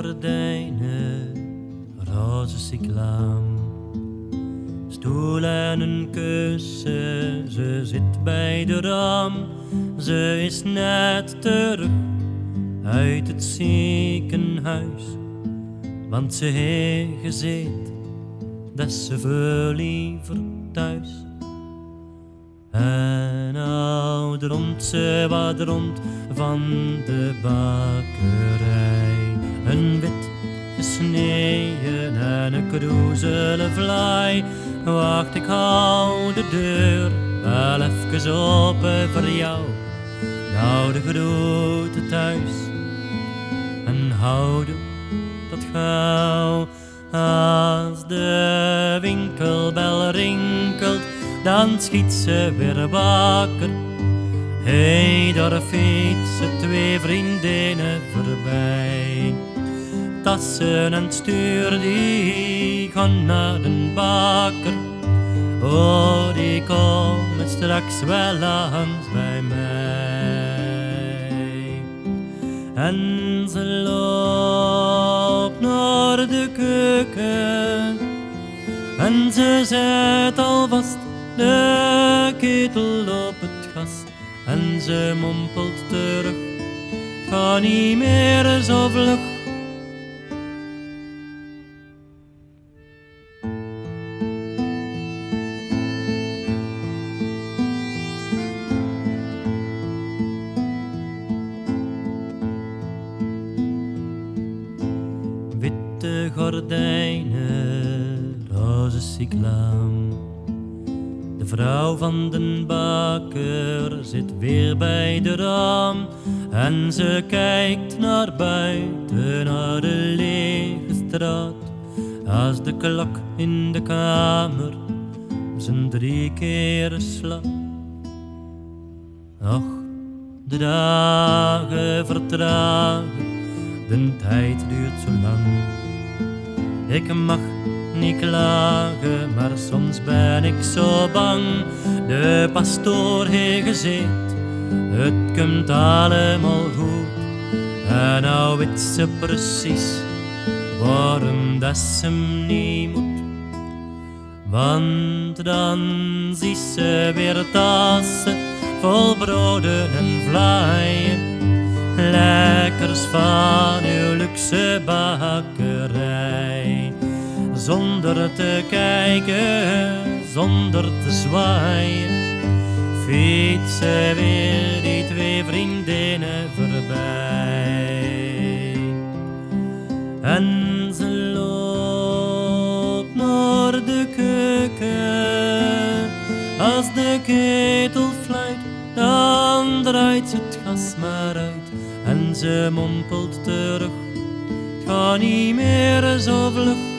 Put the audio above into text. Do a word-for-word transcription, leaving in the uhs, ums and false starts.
gordijnen, roze cyclaam. Stoel en een kussen, ze zit bij de raam. Ze is net terug uit het ziekenhuis, want ze heeft gezeten dat ze veel liever thuis. En nou droomt ze wat rond van de bakkerij. Een wit gesneden en een kroezele vlaai. Wacht, ik hou de deur wel even open voor jou. Nou de grote thuis en houden tot gauw. Als de winkelbel rinkelt, dan schiet ze weer wakker. Hey, daar fietsen twee vriendinnen voorbij. Tassen en stuur, die gaan naar de bakker. Oh, die komen straks wel langs bij mij. En ze loopt naar de keuken en ze zet alvast de ketel op het gas. En ze mompelt terug, ga niet meer zo vlug. Witte gordijnen, roze cyclaam. De vrouw van den bakker zit weer bij de raam. En ze kijkt naar buiten, naar de lege straat. Als de klok in de kamer zijn drie keer slaat. Och, de dagen vertragen, de tijd duurt zo lang. Ik mag niet klagen, maar soms ben ik zo bang. De pastoor heeft gezegd, het komt allemaal goed. En nou weet ze precies waarom dat ze hem niet moet. Want dan ziet ze weer tassen vol broden en vlaaien. Lekkers van uw luxe bakkerij. Zonder te kijken, zonder te zwaaien, fietsen weer die twee vriendinnen voorbij. En ze loopt naar de keuken. Als de ketel fluit, dan draait ze het gas maar uit. En ze mompelt terug, het gaat niet meer zo vlug.